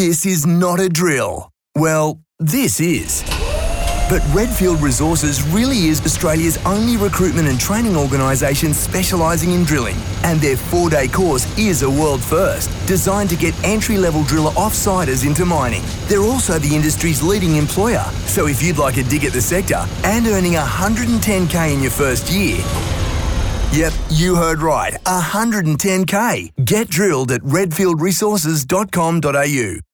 This is not a drill. Well, this is. But Redfield Resources really is Australia's only recruitment and training organisation specialising in drilling. And their 4-day course is a world first, designed to get entry-level driller off-siders into mining. They're also the industry's leading employer. So if you'd like a dig at the sector and earning $110K in your first year, yep, you heard right, $110K. Get drilled at redfieldresources.com.au.